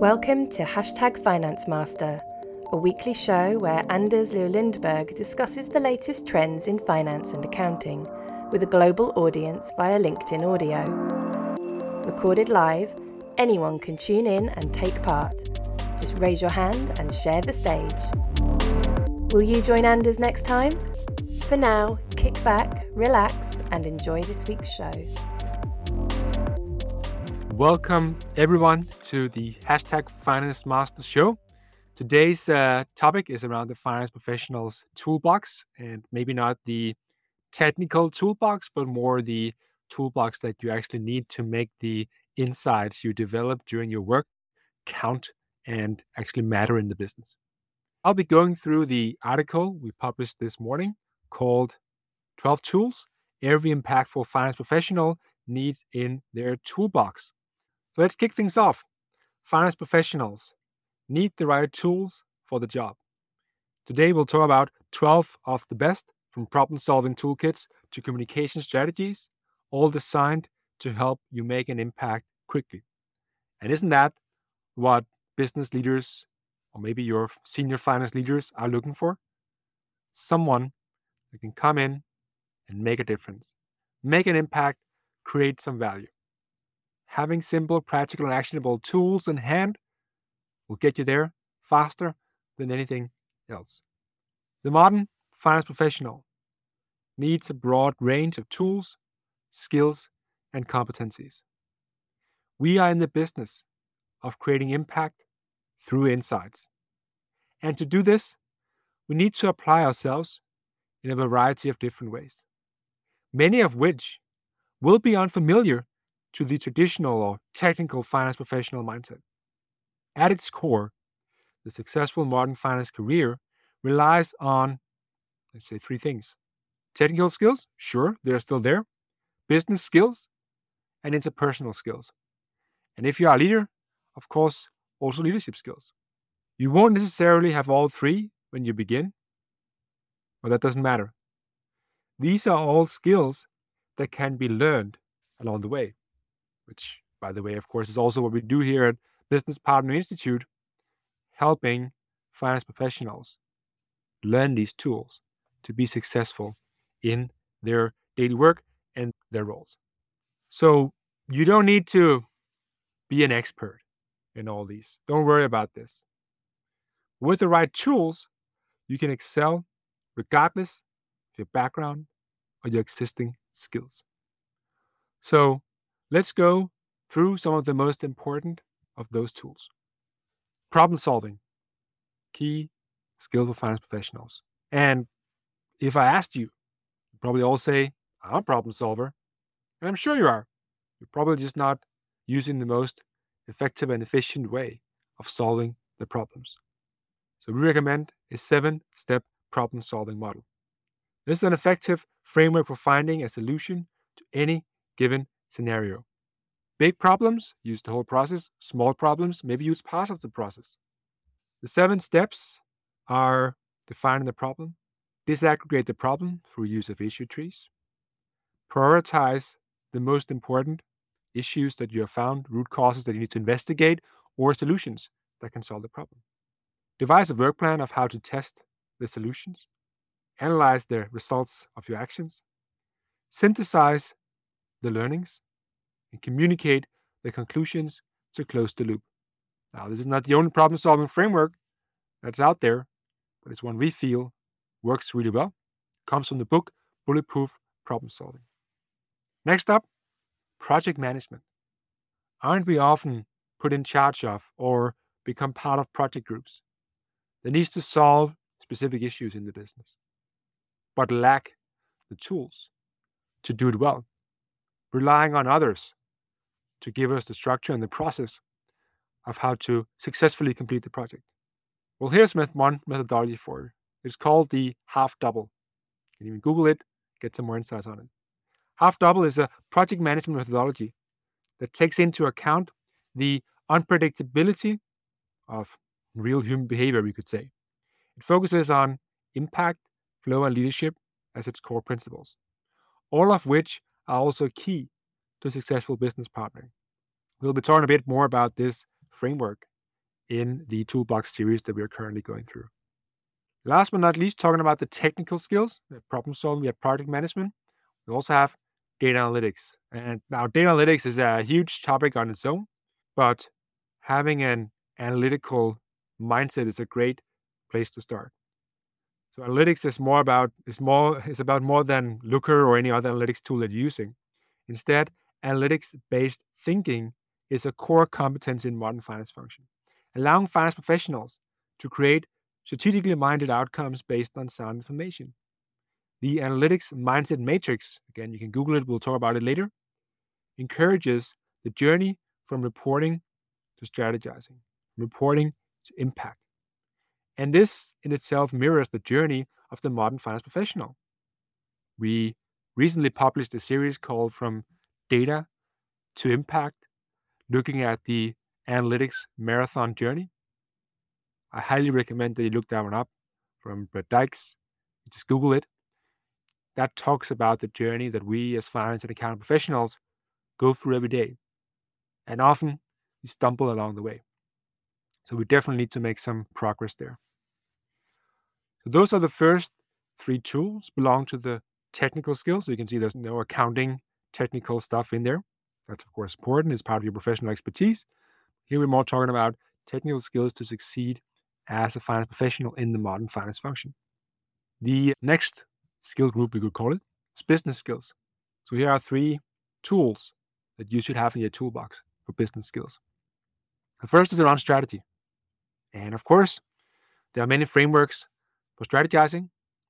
Welcome to #Finance Master, a weekly show where Anders Leo Lindberg discusses the latest trends in finance and accounting with a global audience via LinkedIn audio. Recorded live, anyone can tune in and take part. Just raise your hand and share the stage. Will you join Anders next time? For now, kick back, relax, and enjoy this week's show. Welcome everyone to the #Finance Master show. Today's topic is around the finance professional's toolbox, and maybe not the technical toolbox, but more the toolbox that you actually need to make the insights you develop during your work count and actually matter in the business. I'll be going through the article we published this morning called 12 Tools Every Impactful Finance Professional Needs in Their Toolbox. So let's kick things off. Finance professionals need the right tools for the job. Today we'll talk about 12 of the best, from problem-solving toolkits to communication strategies, all designed to help you make an impact quickly. And isn't that what business leaders, or maybe your senior finance leaders, are looking for? Someone who can come in and make a difference, make an impact, create some value. Having simple, practical, and actionable tools in hand will get you there faster than anything else. The modern finance professional needs a broad range of tools, skills, and competencies. We are in the business of creating impact through insights. And to do this, we need to apply ourselves in a variety of different ways, many of which will be unfamiliar to the traditional or technical finance professional mindset. At its core, the successful modern finance career relies on, let's say, three things. Technical skills, sure, they're still there. Business skills, and interpersonal skills. And if you are a leader, of course, also leadership skills. You won't necessarily have all three when you begin, but that doesn't matter. These are all skills that can be learned along the way, which, by the way, of course, is also what we do here at Business Partner Institute, helping finance professionals learn these tools to be successful in their daily work and their roles. So you don't need to be an expert in all these. Don't worry about this. With the right tools, you can excel regardless of your background or your existing skills. So let's go through some of the most important of those tools. Problem solving, key skill for finance professionals. And if I asked you, you'd probably all say, I'm a problem solver. And I'm sure you are. You're probably just not using the most effective and efficient way of solving the problems. So we recommend a 7-step problem solving model. This is an effective framework for finding a solution to any given scenario. Big problems, use the whole process. Small problems, maybe use parts of the process. The 7 steps are: define the problem, disaggregate the problem through use of issue trees, prioritize the most important issues that you have found, root causes that you need to investigate, or solutions that can solve the problem. Devise a work plan of how to test the solutions, analyze the results of your actions, synthesize the learnings, and communicate the conclusions to close the loop. Now, this is not the only problem-solving framework that's out there, but it's one we feel works really well. It comes from the book Bulletproof Problem Solving. Next up, project management. Aren't we often put in charge of or become part of project groups that needs to solve specific issues in the business, but lack the tools to do it well, relying on others to give us the structure and the process of how to successfully complete the project? Well, here's one methodology for you. It's called the half double. You can even Google it, get some more insights on it. Half double is a project management methodology that takes into account the unpredictability of real human behavior, we could say. It focuses on impact, flow, and leadership as its core principles, all of which are also key to successful business partnering. We'll be talking a bit more about this framework in the toolbox series that we are currently going through. Last but not least, talking about the technical skills, we have problem solving, we have project management. We also have data analytics. And now data analytics is a huge topic on its own, but having an analytical mindset is a great place to start. So analytics is about more than Looker or any other analytics tool that you're using. Instead, analytics-based thinking is a core competence in modern finance function, allowing finance professionals to create strategically minded outcomes based on sound information. The analytics mindset matrix, again, you can Google it, we'll talk about it later, encourages the journey from reporting to strategizing, reporting to impact. And this in itself mirrors the journey of the modern finance professional. We recently published a series called From Data to Impact, looking at the analytics marathon journey. I highly recommend that you look that one up, from Brett Dykes. Just Google it. That talks about the journey that we as finance and accounting professionals go through every day. And often we stumble along the way. So we definitely need to make some progress there. So those are the first three tools, belong to the technical skills. So you can see there's no accounting technical stuff in there. That's of course important. It's part of your professional expertise. Here we're more talking about technical skills to succeed as a finance professional in the modern finance function. The next skill group, we could call it, is business skills. So here are three tools that you should have in your toolbox for business skills. The first is around strategy. And of course, there are many frameworks for strategizing.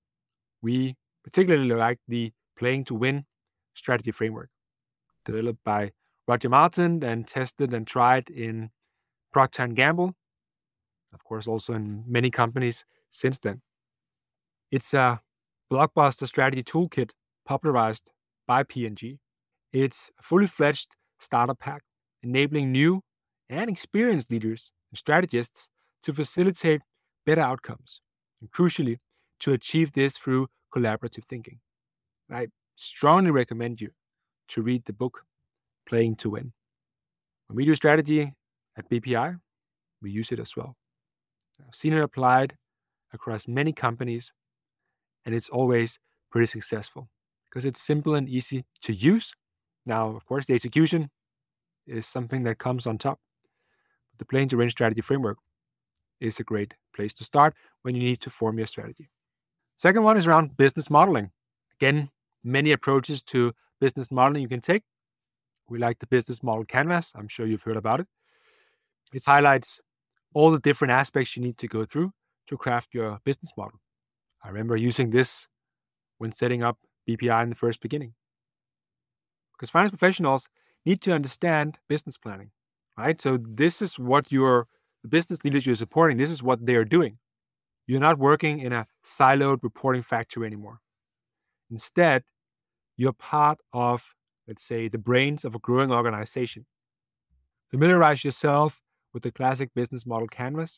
We particularly like the Playing to Win strategy framework, developed by Roger Martin and tested and tried in Procter & Gamble, of course also in many companies since then. It's a blockbuster strategy toolkit popularized by P&G. It's a fully fledged starter pack, enabling new and experienced leaders and strategists to facilitate better outcomes, and crucially, to achieve this through collaborative thinking. I strongly recommend you to read the book Playing to Win. When we do strategy at BPI, we use it as well. I've seen it applied across many companies, and it's always pretty successful because it's simple and easy to use. Now, of course, the execution is something that comes on top. But the Playing to Win strategy framework is a great place to start when you need to form your strategy. Second one is around business modeling. Again, many approaches to business modeling you can take. We like the business model canvas. I'm sure you've heard about it. It highlights all the different aspects you need to go through to craft your business model. I remember using this when setting up BPI in the first beginning. Because finance professionals need to understand business planning, right? So this is what the business leaders you're supporting, this is what they're doing. You're not working in a siloed reporting factory anymore. Instead, you're part of, let's say, the brains of a growing organization. Familiarize yourself with the classic business model canvas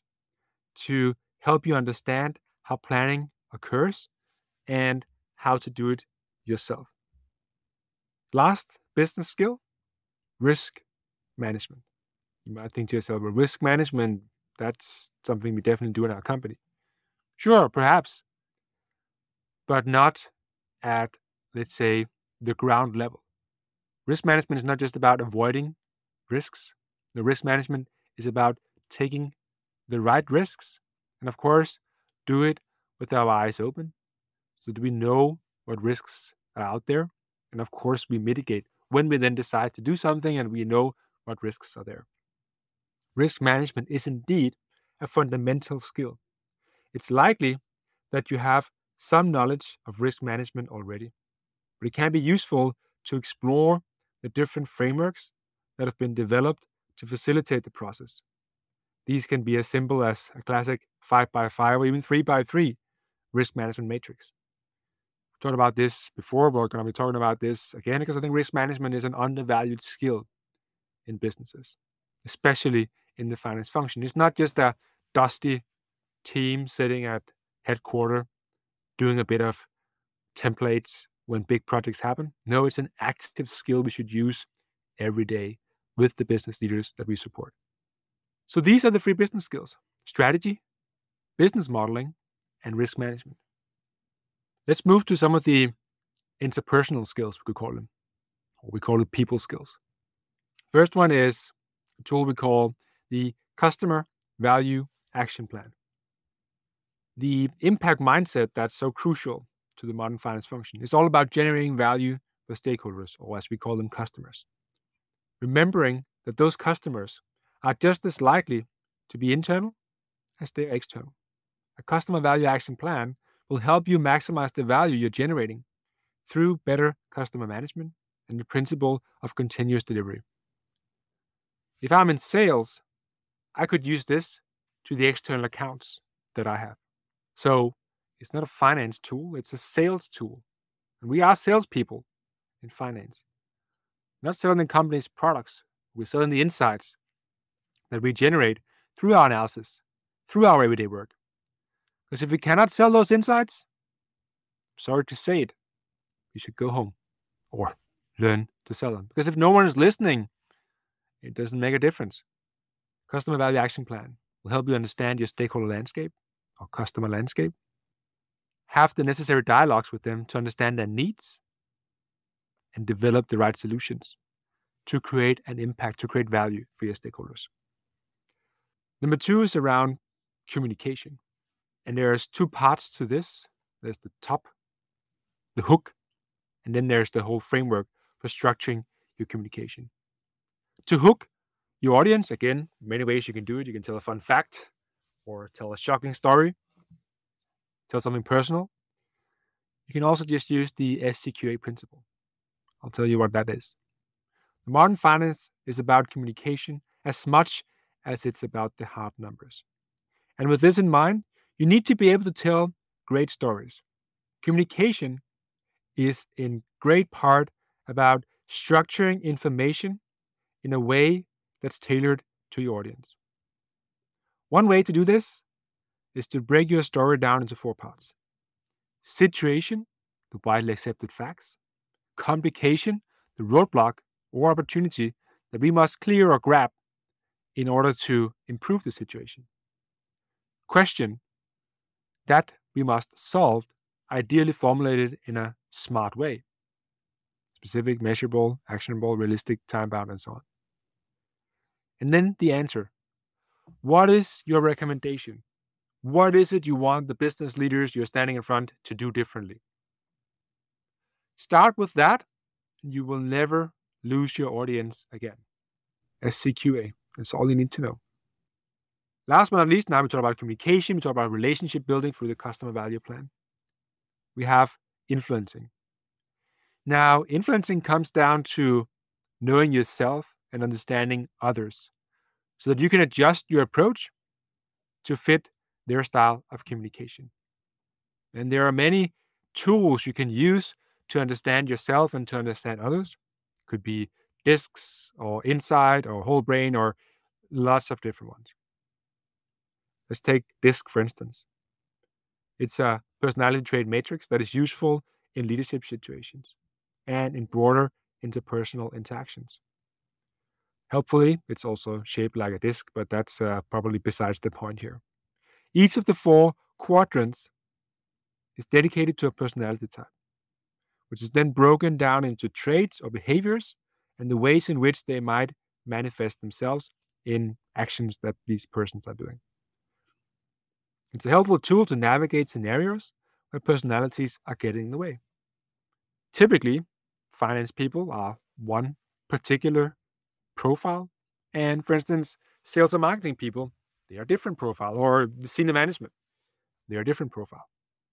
to help you understand how planning occurs and how to do it yourself. Last business skill, risk management. You might think to yourself, well, risk management, that's something we definitely do in our company. Sure, perhaps, but not at, let's say, the ground level. Risk management is not just about avoiding risks. The risk management is about taking the right risks and, of course, do it with our eyes open so that we know what risks are out there. And, of course, we mitigate when we then decide to do something and we know what risks are there. Risk management is indeed a fundamental skill. It's likely that you have some knowledge of risk management already, but it can be useful to explore the different frameworks that have been developed to facilitate the process. These can be as simple as a classic 5x5 or even 3x3 risk management matrix. We've talked about this before, but we're going to be talking about this again because I think risk management is an undervalued skill in businesses, especially in the finance function. It's not just a dusty team sitting at headquarters doing a bit of templates when big projects happen. No, it's an active skill we should use every day with the business leaders that we support. So these are the 3 business skills: strategy, business modeling, and risk management. Let's move to some of the interpersonal skills, we could call them, or we call it people skills. First one is a tool we call the Customer Value Action Plan. The impact mindset that's so crucial to the modern finance function is all about generating value for stakeholders, or as we call them, customers. Remembering that those customers are just as likely to be internal as they are external. A customer value action plan will help you maximize the value you're generating through better customer management and the principle of continuous delivery. If I'm in sales, I could use this to the external accounts that I have. So it's not a finance tool, it's a sales tool. And we are salespeople in finance. We're not selling the company's products, we're selling the insights that we generate through our analysis, through our everyday work. Because if we cannot sell those insights, sorry to say it, you should go home or learn to sell them. Because if no one is listening, it doesn't make a difference. Customer Value Action Plan will help you understand your stakeholder landscape or customer landscape, have the necessary dialogues with them to understand their needs, and develop the right solutions to create an impact, to create value for your stakeholders. Number 2 is around communication. And there's 2 parts to this. There's the top, the hook, and then there's the whole framework for structuring your communication. To hook your audience, again, many ways you can do it. You can tell a fun fact, or tell a shocking story, tell something personal. You can also just use the SCQA principle. I'll tell you what that is. The modern finance is about communication as much as it's about the hard numbers. And with this in mind, you need to be able to tell great stories. Communication is in great part about structuring information in a way that's tailored to your audience. One way to do this is to break your story down into 4 parts. Situation, the widely accepted facts. Complication, the roadblock or opportunity that we must clear or grab in order to improve the situation. Question, that we must solve, ideally formulated in a smart way. Specific, measurable, actionable, realistic, time-bound, and so on. And then the answer. What is your recommendation? What is it you want the business leaders you're standing in front to do differently? Start with that, and you will never lose your audience again. SCQA, that's all you need to know. Last but not least, now we talk about communication, we talk about relationship building through the customer value plan. We have influencing. Now, influencing comes down to knowing yourself and understanding others so that you can adjust your approach to fit their style of communication. And there are many tools you can use to understand yourself and to understand others. Could be discs or insight or whole brain or lots of different ones. Let's take DISC, for instance. It's a personality trait matrix that is useful in leadership situations and in broader interpersonal interactions. Helpfully, it's also shaped like a disc, but that's probably besides the point here. Each of the 4 quadrants is dedicated to a personality type, which is then broken down into traits or behaviors and the ways in which they might manifest themselves in actions that these persons are doing. It's a helpful tool to navigate scenarios where personalities are getting in the way. Typically, finance people are one particular profile, and for instance, sales and marketing people, they are a different profile, or the senior management, they are a different profile.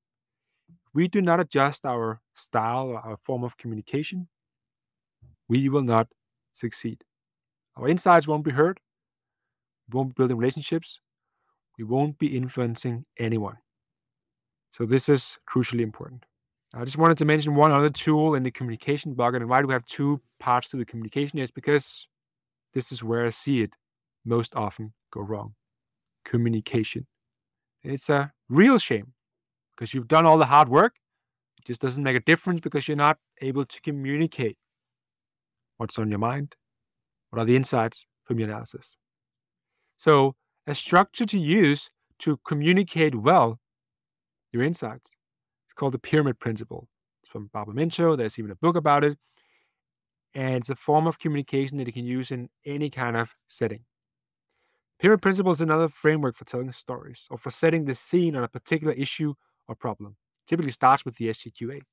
We do not adjust our style or our form of communication, we will not succeed. Our insights won't be heard, we won't be building relationships, we won't be influencing anyone. So this is crucially important. I just wanted to mention one other tool in the communication bucket, and why do we have 2 parts to the communication is because this is where I see it most often go wrong. Communication. It's a real shame because you've done all the hard work. It just doesn't make a difference because you're not able to communicate what's on your mind, what are the insights from your analysis. So, a structure to use to communicate well your insights. It's called the pyramid principle. It's from Barbara Minto. There's even a book about it. And it's a form of communication that you can use in any kind of setting. Pyramid principle is another framework for telling stories or for setting the scene on a particular issue or problem. It typically starts with the SCQA.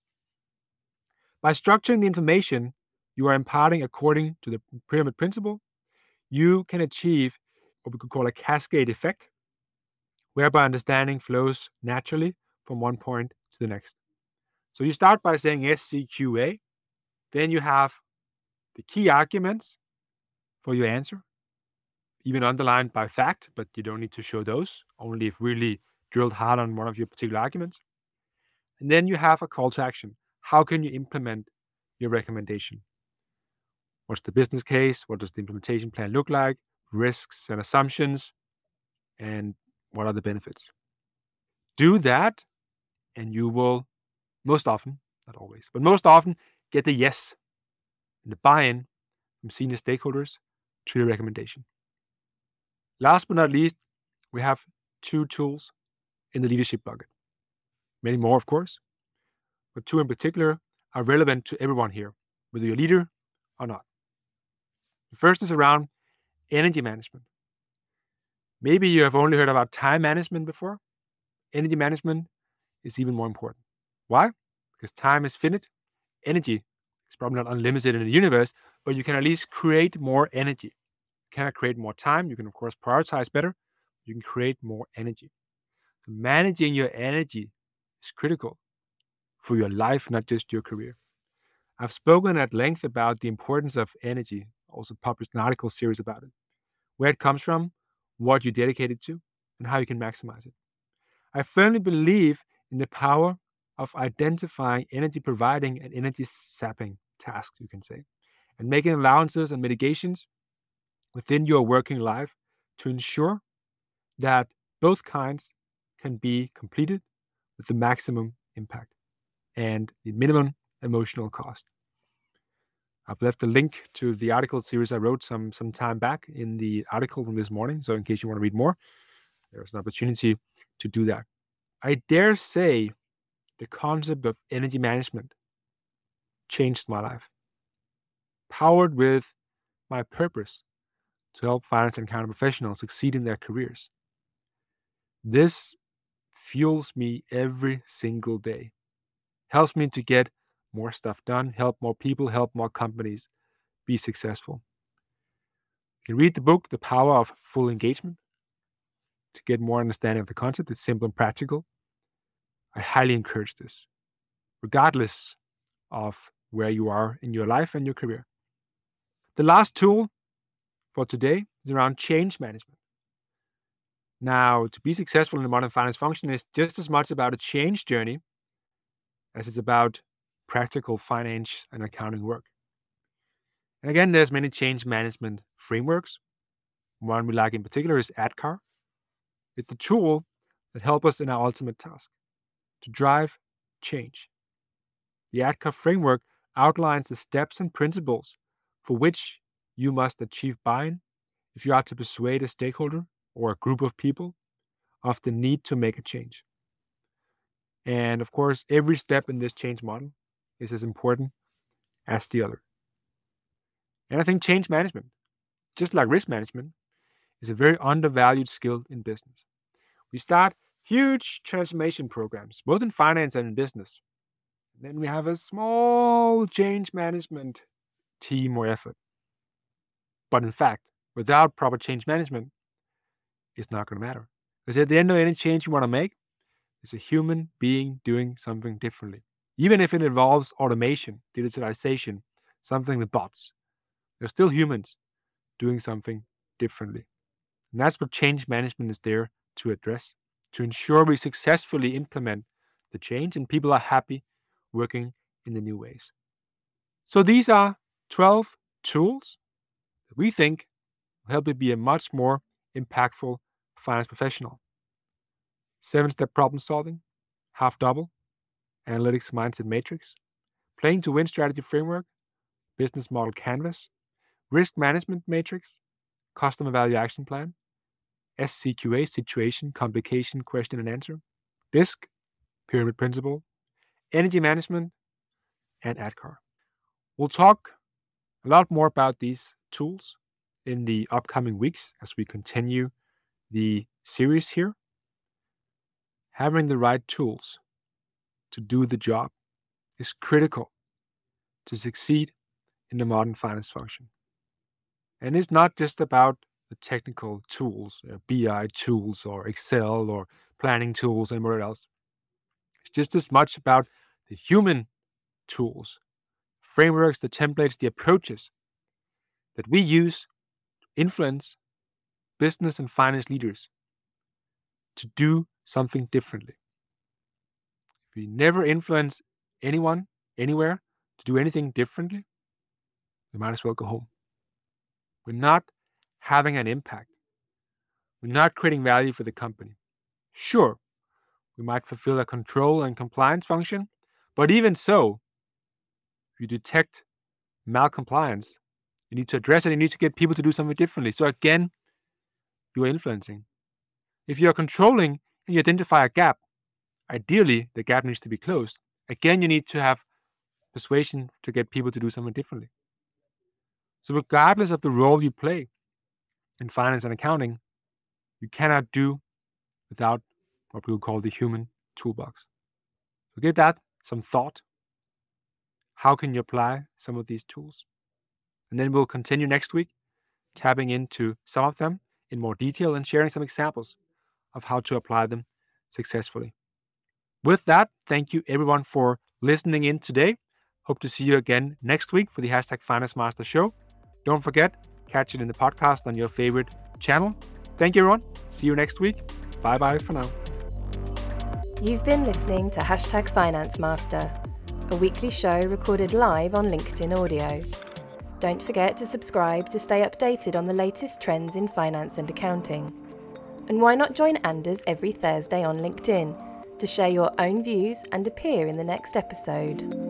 By structuring the information you are imparting according to the pyramid principle, you can achieve what we could call a cascade effect, whereby understanding flows naturally from one point to the next. So you start by saying SCQA, then you have the key arguments for your answer, even underlined by fact, but you don't need to show those, only if really drilled hard on one of your particular arguments. And then you have a call to action. How can you implement your recommendation? What's the business case? What does the implementation plan look like? Risks and assumptions, and what are the benefits? Do that, and you will most often, not always, but most often get the yes and the buy-in from senior stakeholders to your recommendation. Last but not least, we have 2 tools in the leadership bucket. Many more, of course, but 2 in particular are relevant to everyone here, whether you're a leader or not. The first is around energy management. Maybe you have only heard about time management before. Energy management is even more important. Why? Because time is finite. Energy is probably not unlimited in the universe, but you can at least create more energy. You cannot create more time. You can, of course, prioritize better. You can create more energy. So managing your energy is critical for your life, not just your career. I've spoken at length about the importance of energy, also published an article series about it, where it comes from, what you dedicate it to, and how you can maximize it. I firmly believe in the power of identifying energy providing and energy sapping tasks, you can say, and making allowances and mitigations within your working life to ensure that both kinds can be completed with the maximum impact and the minimum emotional cost. I've left a link to the article series I wrote some time back in the article from this morning. So in case you want to read more, there's an opportunity to do that. I dare say the concept of energy management changed my life, powered with my purpose to help finance and accounting professionals succeed in their careers. This fuels me every single day, helps me to get more stuff done, help more people, help more companies be successful. You can read the book, The Power of Full Engagement, to get more understanding of the concept. It's simple and practical. I highly encourage this, regardless of where you are in your life and your career. The last tool for today is around change management. Now, to be successful in the modern finance function is just as much about a change journey as it's about practical finance and accounting work. And again, there's many change management frameworks. One we like in particular is ADKAR. It's the tool that helps us in our ultimate task, to drive change. The ADKAR framework outlines the steps and principles for which you must achieve buy-in if you are to persuade a stakeholder or a group of people of the need to make a change. And of course, every step in this change model is as important as the other. And I think change management, just like risk management, is a very undervalued skill in business. We start huge transformation programs, both in finance and in business. And then we have a small change management team or effort. But in fact, without proper change management, it's not going to matter. Because at the end of any change you want to make, it's a human being doing something differently. Even if it involves automation, digitalization, something with bots, they're still humans doing something differently. And that's what change management is there to address, to ensure we successfully implement the change and people are happy working in the new ways. So these are 12 tools that we think will help you be a much more impactful finance professional. 7-step problem solving, half double, analytics mindset matrix, playing to win strategy framework, business model canvas, risk management matrix, customer value action plan, SCQA, situation, complication, question and answer, DISC, pyramid principle, energy management, and ADKAR. We'll talk a lot more about these tools in the upcoming weeks as we continue the series here. Having the right tools to do the job is critical to succeed in the modern finance function. And it's not just about the technical tools, BI tools or Excel or planning tools and whatever else. It's just as much about the human tools, frameworks, the templates, the approaches that we use to influence business and finance leaders to do something differently. If we never influence anyone, anywhere, to do anything differently, we might as well go home. We're not having an impact. We're not creating value for the company. Sure, we might fulfill a control and compliance function, but even so, if you detect malcompliance, you need to address it. You need to get people to do something differently. So again, you are influencing. If you are controlling and you identify a gap, ideally the gap needs to be closed. Again, you need to have persuasion to get people to do something differently. So regardless of the role you play in finance and accounting, you cannot do without what we will call the human toolbox. So give that some thought. How can you apply some of these tools? And then we'll continue next week, tapping into some of them in more detail and sharing some examples of how to apply them successfully. With that, thank you everyone for listening in today. Hope to see you again next week for the #Finance Master Show. Don't forget, catch it in the podcast on your favorite channel. Thank you everyone. See you next week. Bye for now. You've been listening to #Finance Master, a weekly show recorded live on LinkedIn Audio. Don't forget to subscribe to stay updated on the latest trends in finance and accounting. And why not join Anders every Thursday on LinkedIn to share your own views and appear in the next episode?